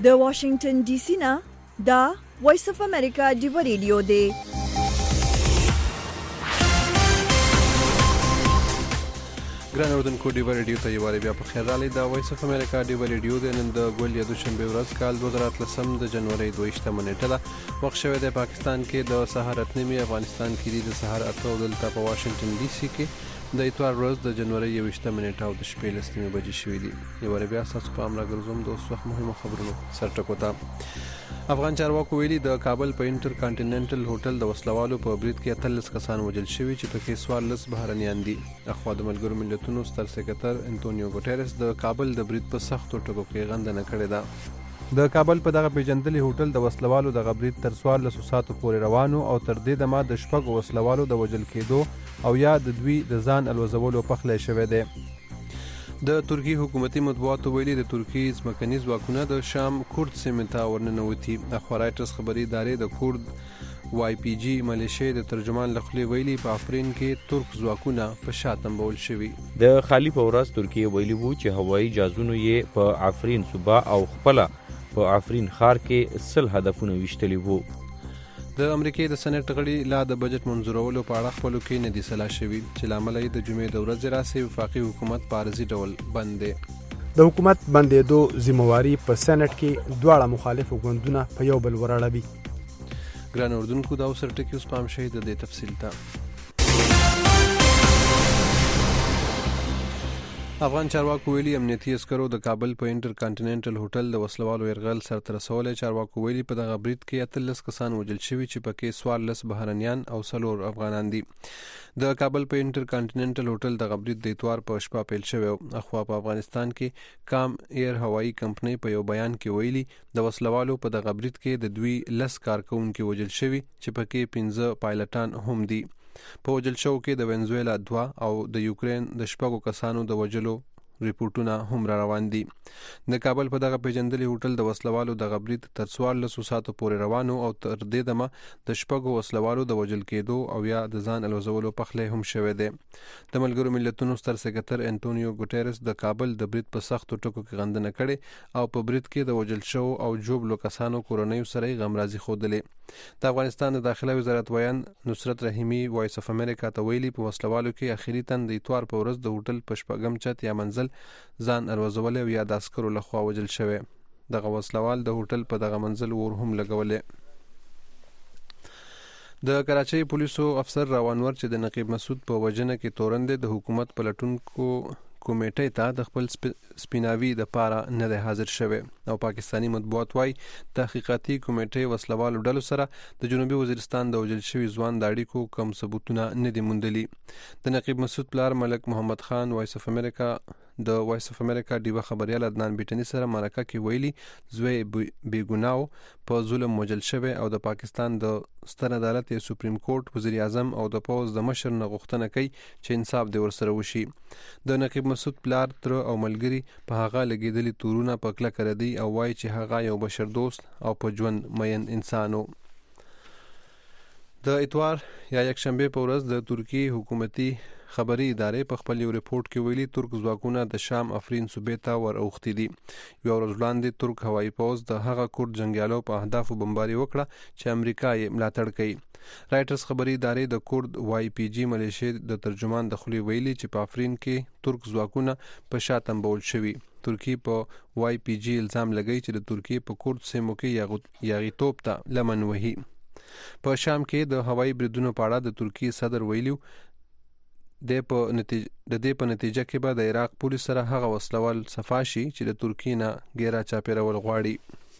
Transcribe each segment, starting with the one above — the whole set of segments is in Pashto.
د واشنگټن ډي سي نه دا وایس اف امریکا ډیو ریډیو دی. ګران اردوونکو ډیو ریډیو ته یو بیا په خیر راغلی. دا وایس اف امریکا ډیو ریډیو دی. نن د ګول یا دوشنبه ورځ کال 2013 د جنوري 22 نیټه ده. وخت شوی دی پاکستان کې د سهار 8:30، افغانستان کې د سهار 8 دلته په واشنگټن ډي سي کې د اتوار ورځ د جنوري 22 نیټه او د شپې 10 بجې شوې دي. یو بیا تاسو په امر ګرځوم د اوس وخت مهمو خبرونو سرټکو ته. افغان چارواکو ویلي د کابل په انټر کانټیننټل هوټل د وسلوالو په برید کې 13 کسان وژل شوي چې پکې 14 بهرنیان دي. اخوا د ملګرو ملتونو ستر سکرټر انټونیو ګوټيرس د کابل د برید په سختو ټکو کې غندنه کړې ده. د کابل په دغه پیژندلي هوټل د وسلوالو د برید تر 14 ساعتو پورې روانو او تر دې دمه د شپږ وسلوالو د وژل کېدو او یا د دوی د ځان الوزولو پخلی شوی دی. د ترکی حکومتي مطبوعاتو ویلي د ترکی ځمکني ځواکونه د شام کورد سیمې ته ورننوتي. اخوا رایټرز خبري ادارې د کورد واي پی جي ملیشیا د ترجمان لخوا ویلي په افرین کې ترک ځواکونه په شا تنبول شوي. د خالی په ورځ ترکیه ویلي وو چې هوایي جازونو یې په افرین صوبه او خپل په افرین ښار کې 10 هدفونه ویشتلي وو. د امریکای د سېنات غړي لا د بجټ منظورولو په اړه خپلو کې نه دي سلا شوي چې لامل یې د جمعې د ورځې راسي وفاقي حکومت په عارضي ډول بند دی. د حکومت بندېدو ذمہواری په سېنات کې دواړه مخالفو ګوندونه په یو بل ورړوي. ګران اردوونکو دا اوس ټکی اوس پام شي د دې تفصیل ته. افغان چارواکو ویلي امنیتي عسکرو د کابل په انټر کانټیننټل هوټل د وسلوالو يرغل سرته رسولي. چارواکو ویلي په دغه برید کې 13 کسان وژل شوي چې پکې 14 بهرنیان او 4 افغانان دي. د کابل په انټر کانټیننټل هوټل د برید د اتوار په شپه پیل شوی. اخوا په افغانستان کې کام ایر هوایي کمپنۍ په یو بیان کې ویلي د وسلوالو په دغه برید کې د دوی 10 کارکونکو وژل شوي چې پکې 15 پایلټان هم دي. په وژل شو کې د وینزویلا 2 او د یوکرين د 6 کسانو د وژلو ریپورتونه هم را روان دي. د کابل په دغه پیژندلي هوټل د وسلوالو د برید تر 14 ساعتو پورې روانو او تر دې دمه د 6 وسلوالو د وژل کېدو او یا د ځان الوزولو پخلی هم شوی دی. د ملګرو ملتونو ستر سکرټر انټونیو ګوټيرس د کابل د برید په سختو ټکو کې غندنه کړې او په برید کې د وژل شو او جوړ کسانو کورنۍ سره غمرازي خوده. د افغانستان د داخله وزارت ویان نصرت رحیمی وایس اف امریکا ته ویلي په وسلوالو کې اخیری تن د اتوار په ورځ د هوټل په شپږم چت یا منزل ځان الوزول او یا د عسکرو لخوا وژل شوی. دغه وسلوال د هوټل په دغه منزل ور هم لګولې. د کراچۍ پولیسو افسر راوانور چې د نقیب مسعود په وجنه کې تورن د حکومت پلټونکو کمیټې ته د خپل سپیناوي د پاره نه ده حاضر شوی او پاکستانی مطبوعات وايي تحقیقاتي کمیټې وسلوالو ډلو سره د جنوبي وزیرستان د وژل شوی ځوان د اړیکو کم ثبوتونه نه دي موندلي. د نقیب مسعود پلار ملک محمد خان وایس اف امریکا ډیوه خبريال عدنان بیٹنی سره مرکه کې ویلي زوی بیګناو په ظلم وژل شوی او د پاکستان د ستر عدالت یا سپریم کورټ وزیر اعظم او د پوز د مشر نه غوښتنه کوي چې انصاف دی ورسره وشي. د نقیب مسعود پلار تر او ملګری په هغه لګیدلي تورونه په کله کړی دی او وایي چې هغه یو بشر دوست او په ژوند مین انسانو. د اتوار یا یکشنبه په ورځ د ترکی حکومتي خبري ادارې په خپل یو ریپورت کې ویلي ترک ځواکونه د شام افرین صوبې ته ور اوختي دي. یو ورځ وړاندې ترک هوایي پوز د هغه کورد جنگیالو په اهدافو بمباري وکړه چې امریکا یې ملاتړ کوي. رایټرز خبري ادارې د کورد واي پی جي ملیشیا د ترجمان د خولي ویلي چې په افرین کې ترک ځواکونه په شا تنبول شوي. ترکی په واي پی جي الزام لګی چې د ترکی په کورد سیمو کې یاغیتوب ته لمن وهي. په شام کې د هوایي بریدونو په اړه د ترکی صدر ویلي د دې په نتیجه کې به د عراق پولیس سره هغه وسلوال صفاشي چې د ترکی نه ګیرا چاپیرول غواړي.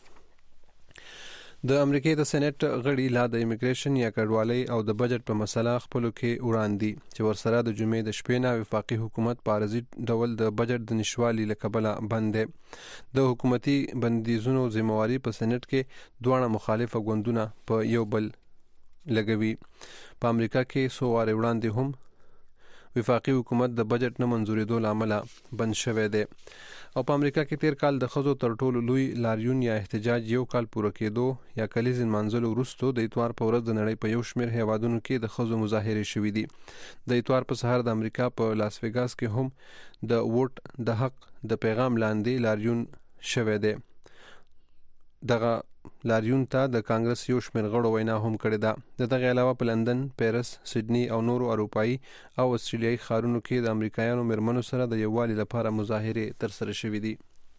د امریکای د سېنات غړي لا د ایمیګریشن یا کډوالۍ او د بجټ په مسله خپلو کې وړاندې چې ورسره د جمعې د شپې نه وفاقي حکومت په عارضي ډول د بجټ د نشوالي له کبله بند دی. د حکومتي بندیزونو ذمہواری په سېنات کې دواړه مخالف ګوندونه په یو بل لګوي. په امریکا کې څو واره وړاندې هم وفاقي حکومت د بجټ نه منځورېدو له امله بند شوی دی او په امریکا کې تیر کال د ښځو تر ټولو لوی لاریون یا احتجاج یو کال پوره کېدو یا کلیز نمانځلو وروسته د اتوار په ورځ د نړۍ په یو شمېر هیوادونو کې د ښځو مظاهرې شوې دي. د اتوار په سهار د امریکا په لاس ویګاس کې هم د ووټ د حق د پیغام لاندې لاریون شوی دی دغه لاریون ته د کانګرس یو شمېر غړو وینا هم کړې ده. د دغه علاوه په لندن، پیرس، سیدنی او نورو اروپایي او استرالیایي ښارونو کې د امریکایانو مېرمنو سره د یووالي لپاره مظاهرې ترسره شوې دي.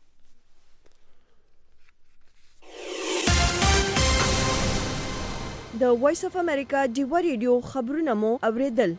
د وایس اف امریکا ډیوا ریډیو خبرونه مو اوریدل.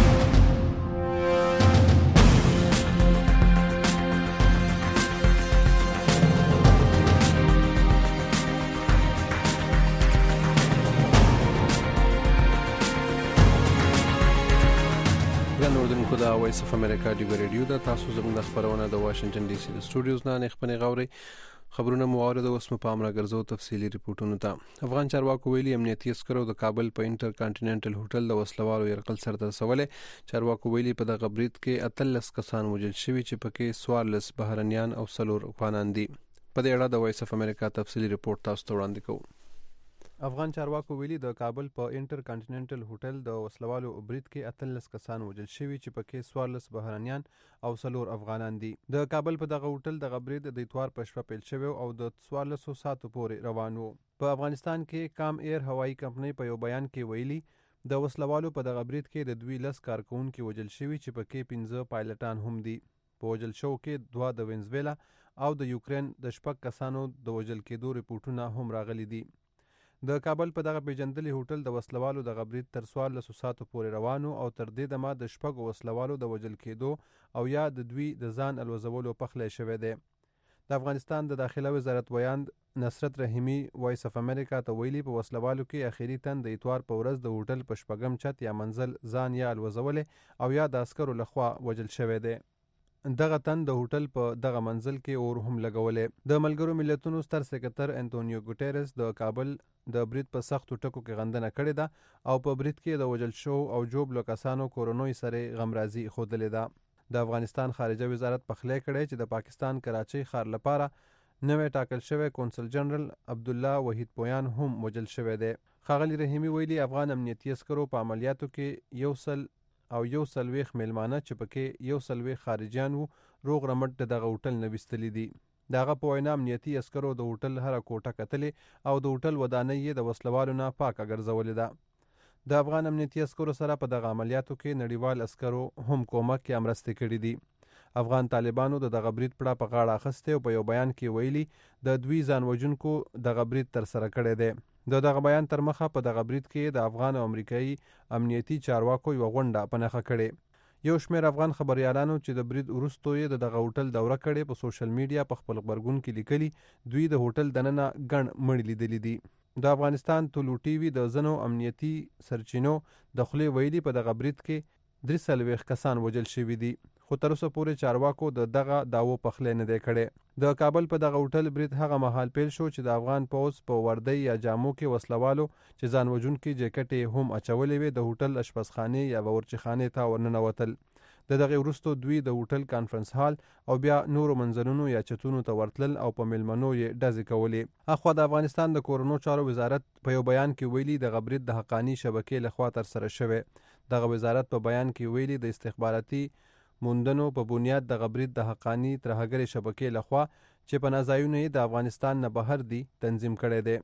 نوردونکو د وایس اف امریکا ډیوا ریډیو د تاسو زموږ د خبرونه د واشنگټن ډي سي د سټوډیوز نه خپنې غوري خبرونه موارد اوس مو پام راګرځو تفصیلی ریپورتونو ته. افغان چارواکو ویلي امنیتي عسکرو د کابل په انټر کانټیننټل هوټل د وسلوالو یرغل سرته رسولې. چارواکو ویلي په دغه برید کې 18 کسان وژل شوي چې پکې 14 بهرنیان او 4 افغانان دي. په دې اړه د وایس اف امریکا تفصیلی ریپورت تاسو ته وړاندې کوو. افغان چارواکو ویلي د کابل په انټر کانټیننټل هوټل د وسلوالو برید کې 18 کسان وژل شوي چې پکې 14 بهرنیان او 4 افغانان دي. د کابل په دغه هوټل دغه برید د اتوار په شپه پیل شوی او د 14 ساعتو پورې روان و. په افغانستان کې کام ایر هوایي کمپنۍ په یو بیان کې ویلي د وسلوالو په دغه برید کې د 12 کارکونکو وژل شوي چې پکې 15 پایلټان هم دي. په وژل شو کې 2 د وینزویلا او د یوکرین د 6 کسانو د وژل کېدو ریپورتونه هم راغلي دي. د کابل په دغه پیژندلي هوټل د وسلوالو د برید تر 14 ساعتو پورې روانو او تر دې دمه د 6 وسلوالو د وژل کېدو او یا د دوی د ځان الوزولو پخلی شوی دی. د افغانستان د داخله وزارت ویاند نصرت رحیمی وایس اف امریکا ته ویلي په وسلوالو کې اخیری تن د اتوار په ورځ د هوټل په شپږم چت یا منزل ځان یا الوزولې او یا د عسکرو لخوا وژل شوی دی. دغه تن د هوټل په دغه منزل کې اور هم لګولې. د ملګرو ملتونو ستر سکرټر انټونیو ګوټیرس د کابل د برید په سختو ټکو کې غندنه کړې ده او په برید کې د وژل شو او جوړ کسانو کورونوي سره غمرازي ښودلې ده. د افغانستان خارجه وزارت پخلی کړی چې د پاکستان کراچۍ ښار لپاره نوې ټاکل شوی کونسل جنرال عبدالله وحید پویان هم وژل شوی دی. ښاغلي رحیمي ویلي افغان امنیتي عسکرو په عملیاتو کې 140 میلمانه چې پکې 140 خارجیان وو روغ رمټ دغه هوټل نه ویستلي دي. دغه په وینا امنیتي عسکرو د هوټل هره کوټه کتلې او د هوټل ودانۍ یې د وسلوالو نه پاکه ګرځولې ده. د افغان امنیتي عسکرو سره په دغه عملیاتو کې نړیوال عسکرو هم کومک یا مرستې کړي دي. افغان طالبانو د دغه برید پړه په غاړه اخیستی او په یو بیان کې ویلي د دوی ځان وژونکو دغه برید ترسره کړی دی. د دغه بیان تر مخه په دغه برید کې د افغان او امریکایي امنیتي چارواکو یوه غونډه په نښه کړې. یو شمېر افغان خبریالانو چې د برید وروستو یې د دغه هوټل دوره کړې په سوشل میډیا په خپل غبرګون کې لیکلي دوی د هوټل دننه ګڼ مړي لیدلي دي. د افغانستان طلوع ټي وي د ځینو امنیتي سرچینو د خولې ویلي په دغه برید کې 43 کسان وژل شوي دي خو تر اوسه پورې چارواکو د دغه داوو پخلی نه دی کړی. د کابل په دغه هوټل برید هغه مهال پیل شو چې د افغان پوځ په وردۍ یا جامو کې وسلوالو چې ځان وژونکي جیکټې هم اچولې وې د هوټل اشپزخانې یا باورچیخانې ته ورننوتل. د دغه وروستو دوی د هوټل کانفرنس هال او بیا نورو منزلونو یا چتونو ته ورتلل او په میلمنو یې ډزې کولې. اخوا د افغانستان د کورونو چارو وزارت په یو بیان کې ویلي دغه برید د حقاني شبکې لخوا ترسره شوی. دغه وزارت په بیان کې ویلي د استخباراتي موندنو په بنیاد دغه برید د حقاني ترهګرې شبکې لخوا چې په نازایونه یې د افغانستان نه بهر دي تنظیم کړی دی.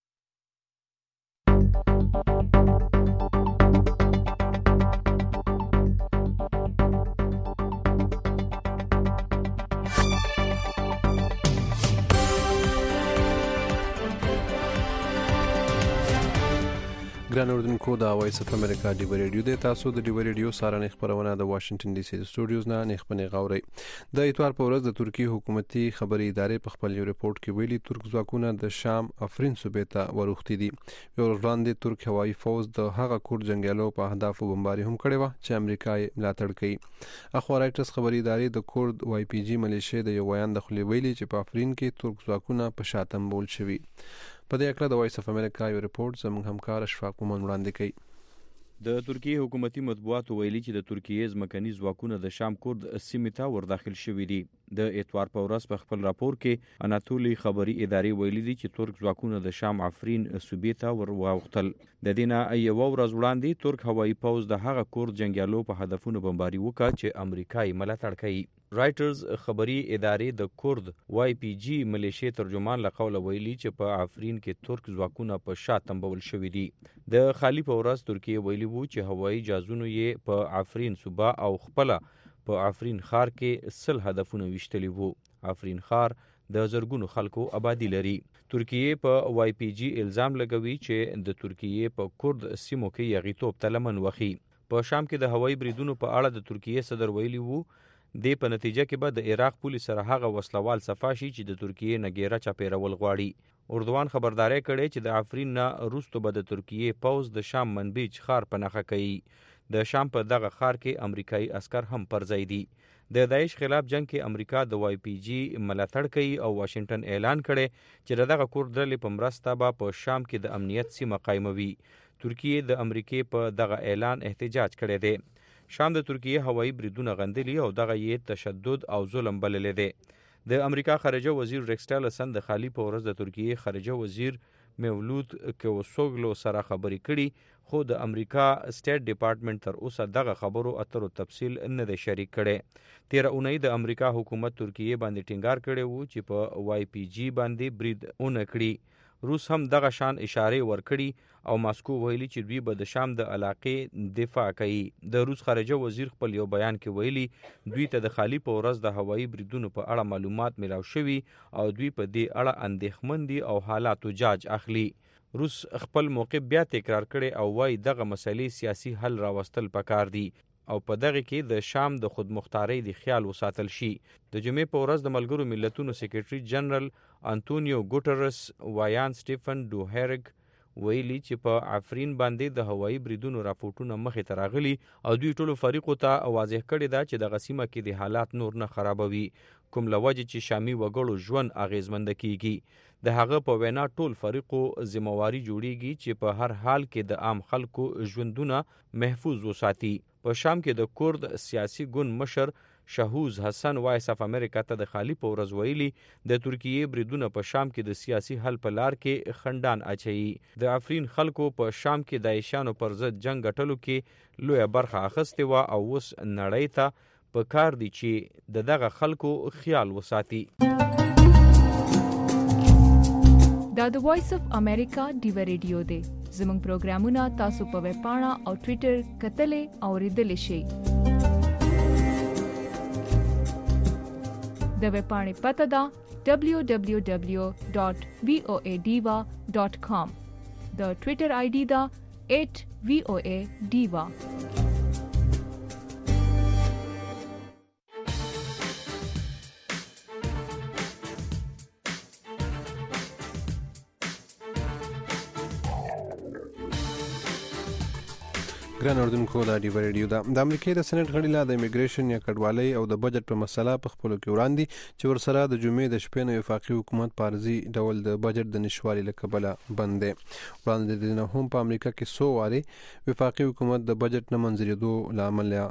ګران اوردونکو د وایس اف امریکا ډیوا ریډیو د تاسو د ډیوا ریډیو سارنې خبرونه د واشنگټن ډي سي د سټوډیوز نه خپنې غوري. د اتوار په ورځ د ترکی حکومتي خبري ادارې په خپل یو ریپورت کې ویلي ترک ځواکونه د شام افرین صوبې ته ورغتي دي. یو وړاندې ترک هوایي فوز د هغه کور جنگیالو په اهدافو بمباري هم کړې و چې امریکا یې ملاتړ کوي. اخوا رایټرز خبري ادارې د کورد واي پی جی ملیشیا د یو بیان د خولې ویلي چې په افرین کې ترک ځواکونه په شاتم بول شوي. په دې اړه د وایس اف امریکا یو ریپورت زموږ همکار اشفاق مومن وړاندې کوي. د ترکیه حکومتي مطبوعاتو ویلي چې د ترکیه ځمکني ځواکونه د شام کورد سیمې ته ورداخل شوي دي. د اتوار په ورځ په خپل راپور کې اناتولي خبري ادارې ویلي دي چې ترک ځواکونه د شام افرین صوبې ته ورواوښتل. د دې نه یوه ورځ وړاندې ترک هوایي پوځ د هغه کورد جنګیالو په هدفونو بمباري وکړه چې امریکا یې ملاتړ کوي. رایټرز خبري ادارې د کورد YPG ملیشیا ترجمان له قوله ویلي چې په عفرین کې ترک ځواکونه په شا تنبول شوي دي. د خالی په ورځ ترکیه ویلي وو چې هوایي جازونو یې په عفرین صوبه او خپله په عفرین ښار کې 100 هدفونه ویشتلي وو. عفرین ښار د زرګونو خلکو آبادی لري. ترکیه په YPG الزام لګوي چې د ترکیه په کورد سیمو کې یغیتوب ته لمن وخی. په شام کې د هوایي بریدونو په اړه د ترکیه صدر ویلي وو د په نتیجه کې به د عراق پولیس سره هغه وسلوال صفا شي چې د ترکیه نګیره چاپیرول غواړي. اردوان خبرداري کړي چې د عفرین نه وروسته به د ترکیه پوز د شام منبیج ښار په نښه کوي. د شام په دغه ښار کې امریکایي عسكر هم پر ځای دي. د داعش خلاف جنگ کې امریکا د YPG ملاتړ کوي او واشنگټن اعلان کړي چې دغه کورد ډلې په مرسته به په شام کې د امنیت سیمه قایموي. ترکیه د امریکای په دغه اعلان احتجاج کړی دی. شام د ترکیه هوایي بریدونه غندلي او دغه یې تشدد او ظلم بللی دی. د امریکا خارجه وزیر ریکس ټیلرسن د خالی په ورځ د ترکیه خارجه وزیر مولود کوسوګلو سره خبرې کړي، خو د امریکا سټیټ ډپارټمنټ تر اوسه دغه خبرو اترو تفصیل نه دی شریک کړي. تیر اونۍ د امریکا حکومت ترکیه باندې ټینګار کړی وو چې په YPG باندې برید اون کړي. روس هم دغه شان اشاره ورکړي او ماسکو ویلي چې دوی به د شام د علاقې دفاع کوي. د روس خارجه وزیر خپل یو بیان کې ویلي دوی ته د خالی په ورځ د هوایي بریدونو په اړه معلومات میلاو شوي او دوی په دې اړه اندېښمن دي او حالاتو جاج اخلي. روس خپل موقف بیا تکرار کړي او وايي دغه مسلې سیاسي حل راوستل پکار دي او په دغه کې د شام د خودمختارۍ د خیال وساتل شي. د جمعې په ورځ د ملګرو ملتونو سیکریټري جنرال انټونیو ګوټرس وایان سټیفن ډوهرګ ویلي چې په عفرین باندې د هوایي بریدونو راپورټونه مخې ته راغلي او دوی ټولو فریقو ته واضح کړي دا چې دغه سیمه کې د حالات نور نه خرابوي، کوم لوجه چې شامي وګړو ژوند اغیزمند کیږي. د هغه په وینا ټول فریقو ذمہواری جوړیږي چې په هر حال کې د عام خلکو ژوندونه محفوظ وساتي. په شام کې د کورد سیاسي ګوند مشر شهوز حسن وایس اف امریکا ته د خالی په ورځ ویلي د ترکیه بریدونه په شام کې د سیاسي حل په لار کې خندان اچوي. د عفرین خلکو په شام کې د داعشانو پر ضد جنگ غټلو کې لویه برخه اخیستې وه او اوس نړۍ ته په کار دي چې دغه خلکو خیال وساتي. دا د وایس اف امریکا ډیو ریډیو دی. زموږ پروګرامونه تاسو په ویب پاڼه او ټوئیټر کتلې او ریډلې شئ. د ویب پاڼې پته ده www.voadiva.com. د ټوئیټر آی ډي ده @voadiva. ګران اردوونکو دا ډیو ریډیو ده. د امریکای د سېنات غړي لا د امیګریشن یا کډوالۍ او د بجټ په مسله په خپلو کې وړاندې چې ورسره د جمعې د شپې نه وفاقي حکومت په عرضي ډول د بجټ د نشوالي له کبله بند دی. وړاندې د نه هم په امریکا کې څو وارې وفاقي حکومت د بجټ نه منظورېدو له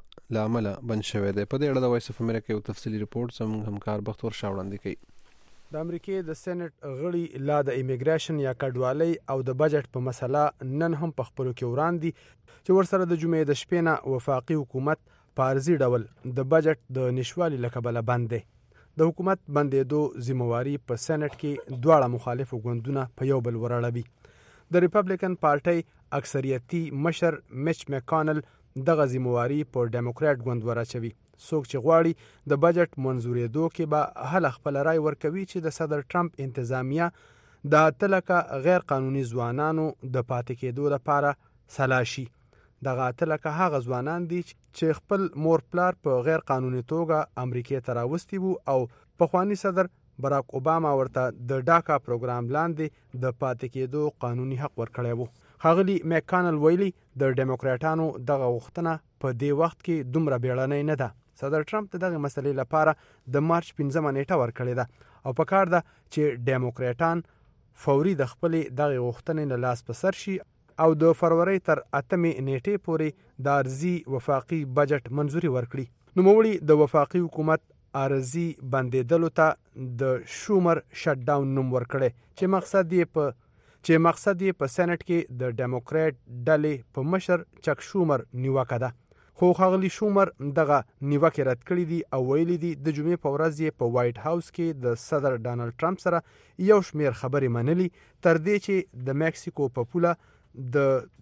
امله بند شوی دی. په دې اړه د وایس اف امریکا یو تفصیلي رپورټ زموږ همکار بختور شاه وړاندې کوي. د امریکای د سېنات غړي لا د امیګریشن یا کډوالۍ او د بجټ په مسله نن هم په خپلو کې وړاندې چې ورسره د جمعې د شپې نه وفاقي حکومت په عرضي ډول د بجټ د نشوالي له کبله بند دی. د حکومت بندېدو ذمہواري په سېنات کې دواړه مخالفو ګوندونه په یو بل ورړوي. د ریپبلیکن پارټۍ اکثریتي مشر میچ میکانل دغه ذمہواري په ډیموکرات ګوند ورچوي. څوک چې غواړي د بجټ منظورېدو کې به هله خپل رای ورکوي چې د صدر ټرمپ انتظامیه د 8 لکه غیر قانوني ځوانانو د پاتې کېدو لپاره سلا شي. دغه 8 لکه هغه ځوانان دي چې خپل مور پلار په غیر قانوني توګه امریکای ته راوستي وو او پخوانی صدر براک اوباما ورته د ډاکا پروګرام لاندې د پاتې کېدو قانوني حق ورکړی وو. ښاغلي میکانل ویلي د ډیموکراټانو دغه غوښتنه په دې وخت کې دومره بیړنۍ نه ده. صدر ټرمپ دغه مسلې لپاره د مارچ 15 نیټه ورکړې ده او په کار ده چې ډیموکراټان فوري د خپلې دغه غوښتنې له لاس په سر شي او د فروری تر 8 نیټې پورې د عرضي وفاقي بجټ منظوري ورکړي. نوموړي د وفاقي حکومت عرضي بندېدلو ته د شومر شټ ډاون نوم ورکړي چې مقصد یې په سېنات کې د ډیموکرات ډلې په مشر چک شومر نیوکه ده. خو ښاغلي شومر دغه نیوکې رد کړې دي او ویلي دي د جمعې په ورځ یې په وایټ هاوس کې د صدر ډانلډ ټرمپ سره یو شمېر خبرې منلي تر دې چې د میکسیکو په پوله د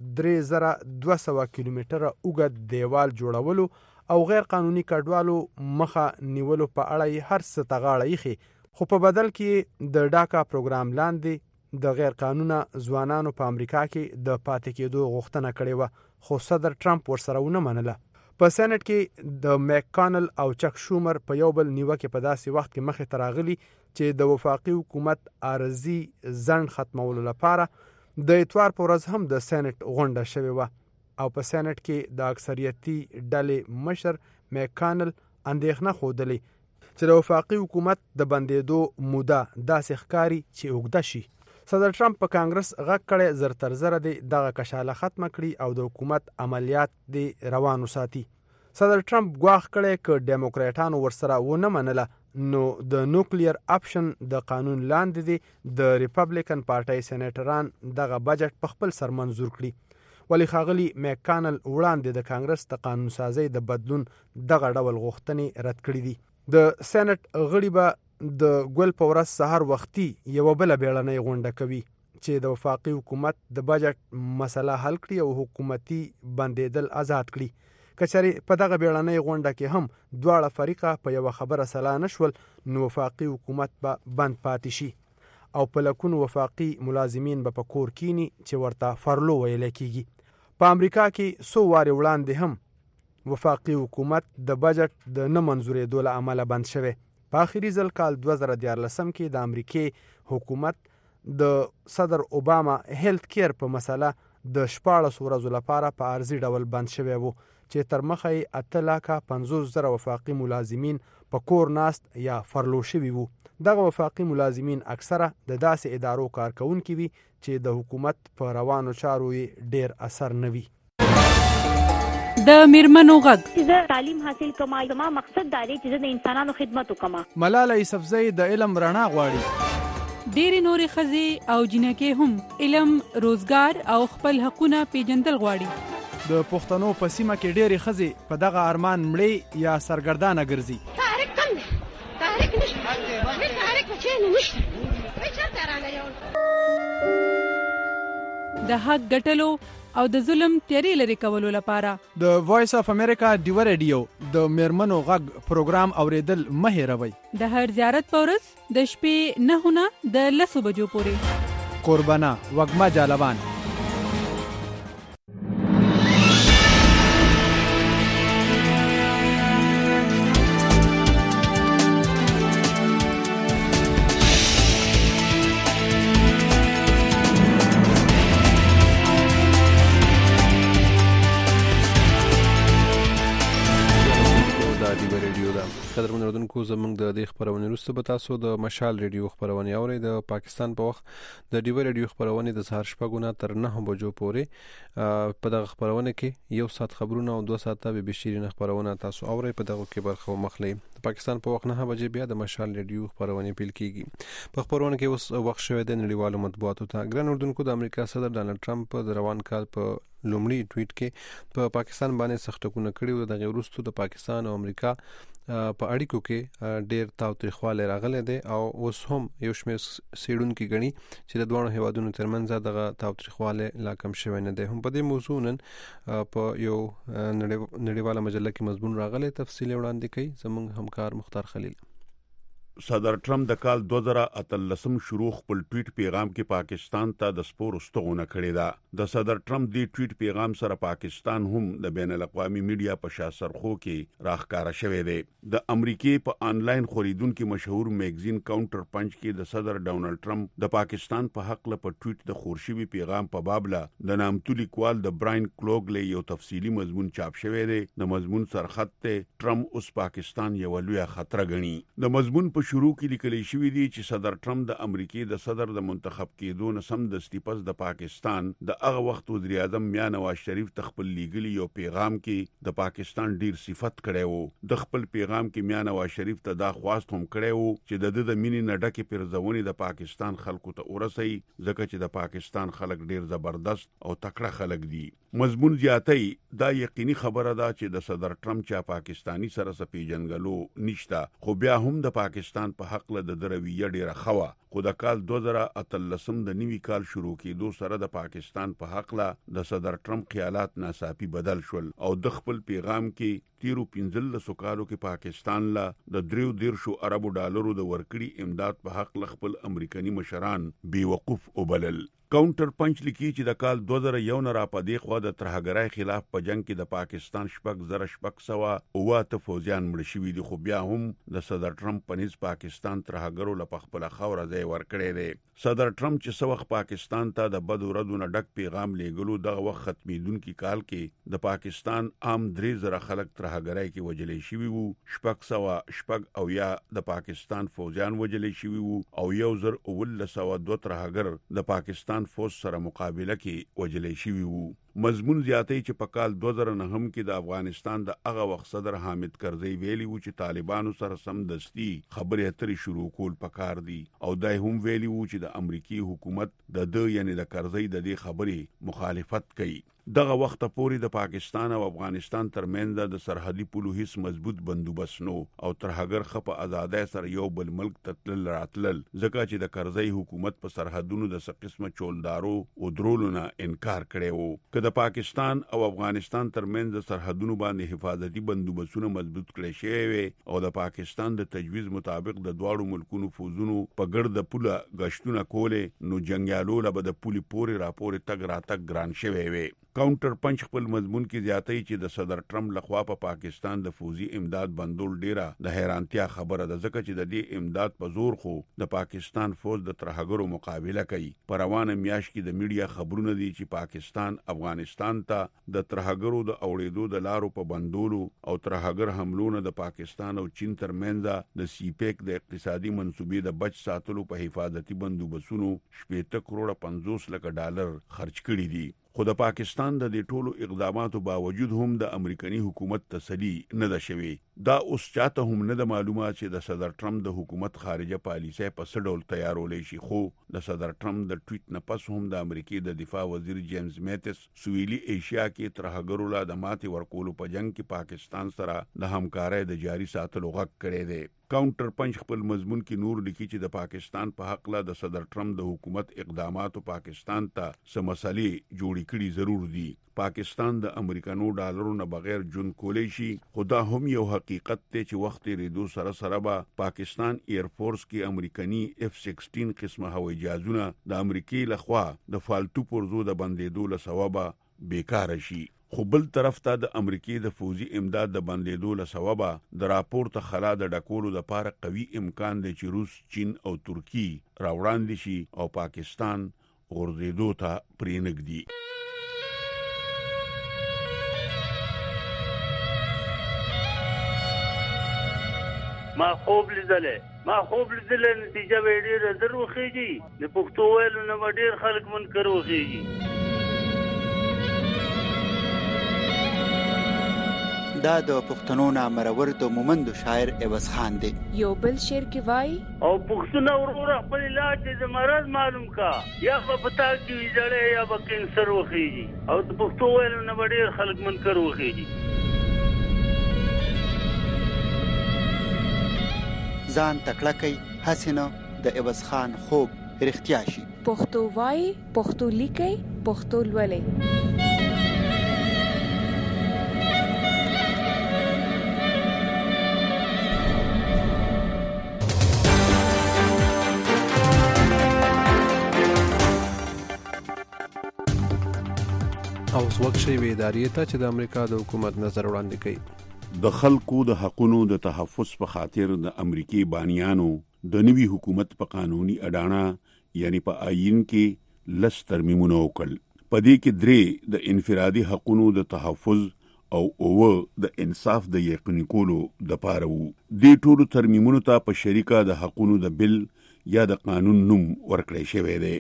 3200 کیلومتره اوږد دیوال جوړولو او غیر قانوني کډوالو مخه نیولو په اړه یې هر څه ته غاړه ایښې، خو په بدل کې د ډاکا پروګرام لاندې د غیر قانونه ځوانانو په امریکا کې د پاتې کېدو غوښتنه کړې وه، خو صدر ټرمپ ورسره ونه منله. په سېنټ کې د میککانل او چک شومر په یو بل نیوکې په داسې وخت کې مخې ته راغلي چې د وفاقي حکومت عارضي ځنډ ختمولو لپاره د اتوار په ورځ هم د سېنټ غونډه شوې وه او په سېنټ کې د اکثریتي ډلې مشر میککانل اندېښنه ښودلې چې د وفاقي حکومت د بندېدو موده داسې ښکاري چې اوږده شي. صدر ټرمپ په کانګرس غږ کړی زر تر زره دی دغه کشاله ختمه کړي او د حکومت عملیات دی روان وساتي. صدر ټرمپ ګواښ کړی که ډیموکراټانو ورسره ونه منله نو د نوکلیر اپشن د قانون لاندې دی د ریپبلیکن پارټۍ سېنیټران دغه بجټ په خپل سر منظور کړي. ولی ښاغلي میککانل وړاندې د کانګرس د قانون سازۍ د بدلون دغه ډول غوښتنې رد کړي دي. د سېنټ غړي به د ګل په ورځ سهار وختي یوه بله بیړنۍ غونډه کوي چې د وفاقي حکومت د بجټ مسله حل کړي او حکومتي بندېدل آزاد کړي. که چېرې په دغه بیړنۍ غونډه کې هم دواړه فریقه په یوه خبره سلا نه شول نو وفاقي حکومت به بند پاتې شي او په لکونو وفاقي ملازمین به په کور کینی چې ورته فرلو ویل کېږي. په امریکا کې څو وارې وړاندې هم وفاقي حکومت د بجټ د نه منظورېدو له امله بند شوی. په آخري ځل کال 2014 کې د امریکې حکومت د صدر اوباما هیلث کیر په مسله د 14 ورځو لپاره په عارضي ډول بند شوی و چې تر مخه یې 8,50,000 وفاقي ملازمین په کور ناست یا فرلو شوي وو. دغه وفاقي ملازمین اکثره د داسې ادارو کارکونکي وي چې د حکومت په روانو چارو یې ډیر اثر نه وي. د میرمنو غږ زه تعلیم حاصل کوم، زما مقصد دا دی چې زه د انسانانو خدمت وکړم. ملاله یوسفزۍ د علم رڼا غواړي. ډېرې نورې ښځې او جنکې هم علم، روزګار او خپل حقونه پیژندل غواړي. د پښتنو په سیمه کې ډېرې ښځې په دغه ارمان مړې یا سرګردانه ګرځي. تحریک کم دی، تحریک نشته، تحریک په چین نشته، چېرته رانه د حق ګټلو او د ظلم تیارې لرې کولو لپاره د وایس اف امریکا ډیو ریډیو د میرمنو غږ پروګرام اوریدل مه هېروئ. د هر زیارت په ورځ د شپې 9 نه د 10 بجو پورې. قربانه وږمه جالوان. قدرمن اردوونکو زموږ د دې خبرونې وروسته به تاسو د مشال ریډیو خبرونه اورئ. د پاکستان په وخت د ډیو ریډیو خبرونه د سهار 6 تر 9 بجو پورې په دغه خبرونه کې 1 ساعت خبرونه او 2 ساعته به بشیرین خبرونه تاسو اورئ. په دغه کې برخه مخلي د پاکستان په وخت 9 بجې بیا د مشال ریډیو خبرونه پیل کیږي. په خبرونه کې اوس وخت شوی د نړیوالو مطبوعاتو ته. ګران اردوونکو د امریکا صدر ډانلډ ټرمپ د روان کال په لومړي ټویټ کې په پاکستان باندې سخت ټکونه کړي او دغه وروسته د پاکستان او امریکا په اړیکو کې ډېر تاوتریخوالی راغلی دی او اوس هم یو شمېر څېړونکي ګڼي چې د دواړو هیوادونو ترمنځ دغه تاوتریخوالی لا کم شوی نه دی. هم په دې موضوع نن په یو نړیواله مجله کې مضمون راغلی، تفصیل وړاندې کوي زموږ همکار مختار خلیل. صدر ټرمپ د کال 2018 شروع خپل ټویټ پیغام کې پاکستان ته د سپورو ستغونه کړې ده. د صدر ټرمپ دی ټویټ پیغام سره پاکستان هم د بین الاقوامي میډیا په شاسرخو کې راښکاره شوی دی. د امریکای په آنلاین خریدونکو مشهور میگزین کاونټر پنچ کې د صدر ډونالد ټرمپ د پاکستان په حق له په ټویټ د خورشوي پیغام په بابله د نامتو لیکوال د براین کلوګلی یو تفصیلی مضمون چاپ شوی دی. د مضمون سرخط ته ټرمپ اوس پاکستان یو لوی خطر غني. د مضمون په شروع کې لیکل شوی دی چې صدر ټرمپ د امریکای د صدر د منتخب کېدو نه سم د استیپس د پاکستان د هغه وخت وزیر اعظم میاں نواز شریف تخپل لیګلی یو پیغام کې د پاکستان ډیر صفت کړي وو. د خپل پیغام کې میاں نواز شریف ته دا خواست هم کړي وو چې د مینې نه ډکه پرځونی د پاکستان خلکو ته ورسي ځکه چې د پاکستان خلک ډیر زبردست او تکړه خلک دي. مضمون زیاتای دا یقیني خبره ده چې د صدر ټرمپ چا پاکستانی سره سپیجنګلو نشته، خو بیا هم د پاکستان په حق له د رویه ډیره خوا. خو د کال 2013 د نوي کال شروع کېدو سره د پاکستان په حق له د صدر ټرمپ خیالات ناڅاپي بدل شول او د خپل پیغام کې تیرو 15 کالو کې پاکستان له د 3 اربو ډالرو د ورکړي امداد په حق له خپل امریکایي مشران بیوقوف وبلل. کاونټر پنچ لیکي چې د کال 2001 نه را پدې خو د ترهګرای خلاف په جنگ کې د پاکستان 6,600 فوجیان مړ شوي دي، خو بیا هم د صدر ټرمپ پنځ پاکستان ترهګرو له خپل خاور ځای ورکړي دي. صدر ټرمپ چې سوخ پاکستان ته د بدو ردو نه ډک پیغام لیږلو دغه وخت ختمیدونکي کال کې د پاکستان عام 3,000 خلک ترهګرای کې وجلې شوي وو، 600 او یا د پاکستان فوجیان وجلې شوي وو او 1,202 ترهګر د پاکستان فوج سره مقابله کې وجلې شوی وو. مضمون زیاتې چې په کال 2009 کې د افغانستان د هغه وخت صدر حامد کرزی ویلي وو چې طالبانو سره سمدستي خبرې اترې شروع کول پکار دي او دای هم ویلي وو چې د امریکای حکومت د یعنی د کرزی د دې خبرې مخالفت کوي. دغه وخت پورې د پاکستان او افغانستان ترمنځ د سرحدي پولو هیڅ مضبوط بندوبست نو او ترهګر خپ آزادۍ سره یو بل ملک تتل راتلل ځکه چې د کرزی حکومت په سرحدونو د قسمه چولدارو او درولو نه انکار کړي وو. که د پاکستان او افغانستان ترمنځ د سرحدونو باندې حفاظتي بندوبستونه مضبوط کړي شوی او د پاکستان د تجویز مطابق د دواړو ملکونو فوجونو په ګرد پوله غشتونه کوله نو جنگیالو له د پولي پورې راپورې تګ راتګ ګران شوی وي. کاونټر پنچ خپل مضمون کې زیاتې چې د صدر ټرمپ لخوا په پاکستان د فوجي امداد بندول ډیره د حیرانتیا خبره ده ځکه چې د دې امداد په زور خو د پاکستان فوج د ترهګرو مقابله کوي. په روانه میاشت کې د میډیا خبرونه دي چې پاکستان افغانستان ته د ترهګرو د اوړېدو د لارو په بندولو او ترهګر حملونو د پاکستان او چین ترمنځ د سیپیک د اقتصادي منصوبې د بچ ساتلو په حفاظتي بندوبستونو 50 کروڑ 50 لک ډالر خرج کړي دي. خو د پاکستان د دې ټولو اقداماتو باوجود هم د امریکایي حکومت تسلی نه ده شوی. دا اوس چاته هم نه د معلومات چې د صدر ټرمپ د حکومت خارجه پالیسي په څه ډول تیارولې شي. خو د صدر ټرمپ د ټویټ نه پس هم د امریکای د دفاع وزیر جیمز میتس سویلي ایشیا کې ترهګرو لا د ماتې ورکولو په جنگ کې پاکستان سره د همکارۍ د جاري ساتلو غږ کړی دی. کاونټر پنچ خپل مضمون کې نور لیکي چې د پاکستان په حق له د صدر ټرمپ د حکومت اقداماتو پاکستان ته سم مسلې جوړې کړي ضرور دي. پاکستان د امریکانو ډالرو نه بغیر جون کولی شي، خدا هم یو حقیقت ته چې وخت ریدو سره سره به پاکستان ایر فورس کې امریکایي F-16 قسمه هوایي جهازونه د امریکای لخوا د فالتو پرزو د بندیدو له سببه بیکاره شي. خو بل طرف ته د امریکای د فوجي امداد د بندیدو له سببه د راپورته خلا د ډکولو د لپاره قوي امکان دی چې روس، چین او ترکی راوړاندې شي او پاکستان غورځېدو ته پرېنږدي. ما خوب لیدلې نتیجه به ډېره زر وخیږي. د پښتو ویلو نه به ډېر خلک منکر وخیږي. دا د پښتنو نامرور د مومند شاعر عوض خان دی. یو بل شعر کې وای او پښتون ورور خپل علاج د مرض معلوم کا یا په پتا کې جړې یا په کینسر وخیږي او د پښتو ویلو نه به ډېر خلک منکر وخیږي. ځان تکړه کوي حسینه د عوض خان خوب رښتیا شي. پښتو وای، پښتو لیکي، پښتو لولي. او وخت شي وې ادارې ته چې د امریکا د حکومت نظر وړاندې کوي. د خلکو د حقونو د تحفظ په خاطر د امریکای بانیانو د نوي حکومت په قانوني اډانه یعنی په آئین کې لس ترمیمونه وکړل. په دې کې 3 د انفرادي حقونو د تحفظ او د انصاف د یقیني کولو د پاره وو. دې ټولو ترمیمونو ته په شریکه د حقوقو د بل یا د قانون نوم ورکړی شوی دی.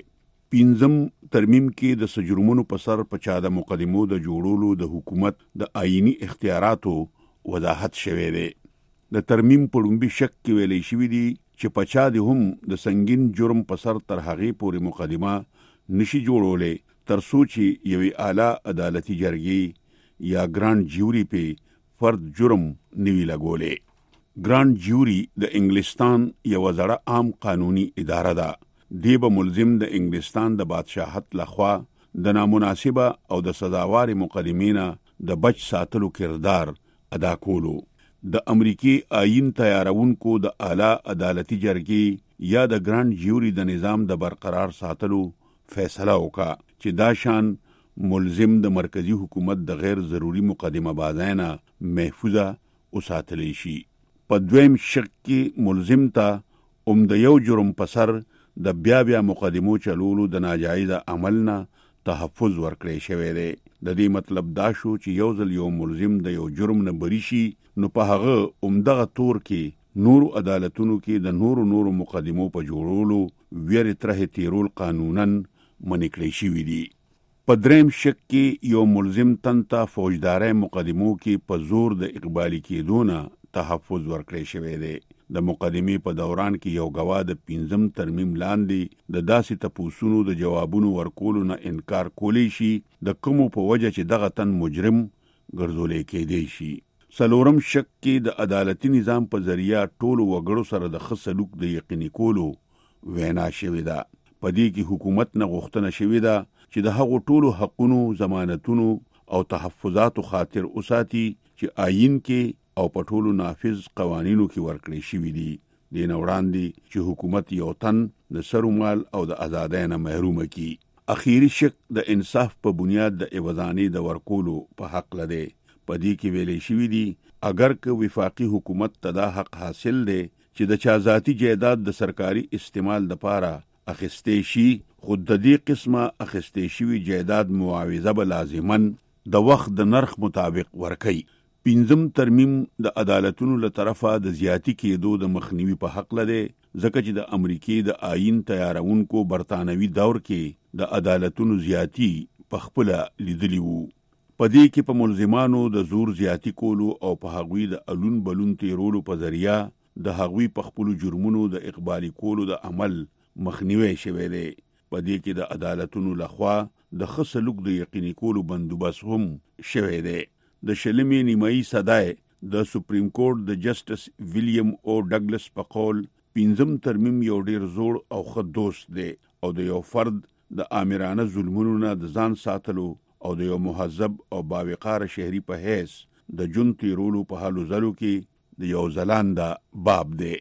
5م ترمیم کې د سجرمونو په سر په چا د مقدمو د جوړولو د حکومت د آئینی اختیاراتو وضاحت شوی دی. د ترمیم په لومبي شک کې ویلې شوی دی چې په چا د هم د سنگین جرم په سر تر هغې پورې مقدمه نشي جوړولې تر څو چې یوې اعلی عدالتي جرګې یا ګرانډ جیوري په فرد جرم نوي لګولې. ګرانډ جیوري د انګلستان یو زړه عام قانوني اداره ده. دی به ملزم د انګلستان د بادشاہت لخوا د نامناسبه او د سزاوار مقدمینه د بچ ساتلو کردار ادا کولو. د امریکای آئین تیارونکو د اعلی عدالتي جرګې یا د ګرانډ جیوري د نظام د برقرار ساتلو فیصله وکړه چې دا شان ملزم د مرکزی حکومت د غیر ضروری مقدمه بازانه محفوظه وساتلی شي. په دویم شق کې ملزم ته د یو جرم په سر د بیا مقدمو چلولو د ناجایز عملنا تحفظ ورکړی شوی دی. د دې مطلب دا شو چې یو ځل یو ملزم د یو جرم نه بری شي نو په هغه دغه تور کې نورو عدالتونو کې د نورو مقدمو په جوړولو ویری ترې تیرول قانونن منکړی شوی دی. په دریم شک کې یو ملزم تنتا فوجداري مقدمو کې په زور د اقبالي کېدونه تحفظ ورکړی شوی دی. د مقدمې په دوران کې یو گواه د 5م ترمیم لاندې د داسې تپوسونو د جوابونو ورکولو نه انکار کولی شي د کومو په وجه چې دغه تن مجرم ګرځولې کېدی شي. 4م شک کې د عدالتي نظام په ذریعہ ټولو وګړو سره د ښه سلوک د یقیني کولو وینا شوې ده. په دې کې حکومت نه غوښتنه شوې ده چې د هغو ټولو حقونو، ضمانتونو او تحفظاتو خاطر وساتي چې آئین کې او په ټولو نافذ قوانینو کې ورکړی شوي دي. دې نه وړاندې چې حکومت یو تن د سرو مال او د ازادۍ نه محرومه کړي. اخیری شک د انصاف په بنیاد د عوضانې د ورکولو په حق لده. په دې کې ویلې شوي دي اگر که وفاقي حکومت ته دا حق حاصل دی چې د چا ذاتي جایداد د سرکاري استعمال لپاره اخیستې شي، خود د دې قسمه اخیستې شوي جایداد معاوضه به لازماً د وخت د نرخ مطابق ورکړي. 5م ترمیم د عدالتونو له طرفه د زیاتی کېدو د مخنیوي په حق لده، ځکه چې د امریکای د آئین تیارونکو برتانوي دور کې د عدالتونو زیاتی په خپل لیدلی وو. په دې کې په ملزمانو د زور زیاتی کولو او په هغوی د الون بلون تیرولو په ذریعہ د هغوی په خپل جرمونو د اقبالي کولو د عمل مخنیوي شوی دی. په دې کې د عدالتونو لخوا د ښه سلوک د یقیني کولو بندوبست هم شوی دی. د شلمې نیمایي صدای د سپریم کورټ د جسټس ویلیام او ډګلس په قول 5م ترمیم یو ډیر زوړ او ښه دوست دی او د یو فرد د آمرانه ظلمونو نه د ځان ساتلو او د یو مهذب او باوقاره شهري په حیث د جون تیرولو په حالو ځلو کې د یو ځلانده باب دی.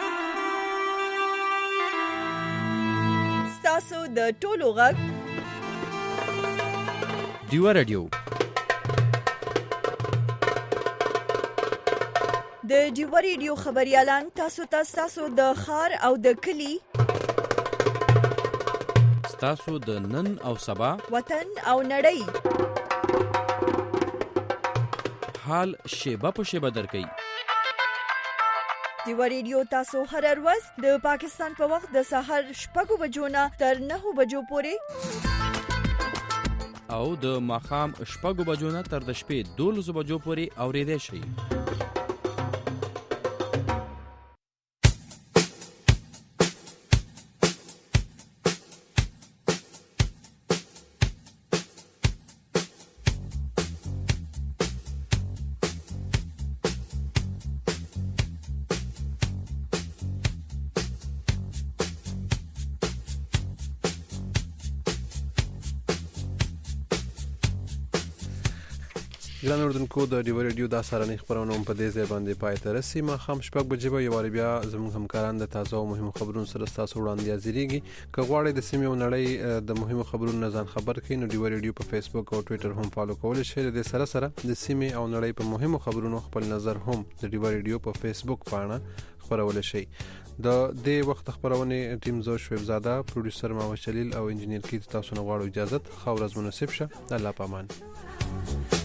ستاسو د ټولو غږ ډیوا رادیو د ډیوا ریډیو خبريالان تاسو د خار او د کلی، تاسو د نن او سبا، وطن او نړۍ حال شیبه په شیبه درکې. ډیوا ریډیو تاسو هر ورځ د پاکستان په وخت د سحر 6 بجو نه تر 9 بجو پورې او د ماخام 6 بجو نه تر د شپې 12 بجو پورې اوریدئ شئ. ګران اردوونکو د ډیوا ریډیو د سارنې خبرونه په دې ځای باندې پای ته رسي. ماښام 6 بجې به یو بیا زموږ همکاران د تازه او مهمو خبرونو سره تاسو وړاندې حاضرېږي. که غواړئ د سیمې او نړۍ د مهمو خبرونو نه ځان خبر کړئ نو ډیوا ریډیو په فیسبوک او ټوئیټر هم فالو کولی شئ. د سره سره د سیمې او نړۍ په مهمو خبرونو خپل نظر هم د ډیوا ریډیو په فیسبوک پاڼه خبرول شئ. د دې وخت خبرونه ټیم زو شویب زاده، پروډوسر ماوش جلیل او انجینیر کی تاسو نه غواړو اجازه. خو ورځ مناسب شه. الله پامان.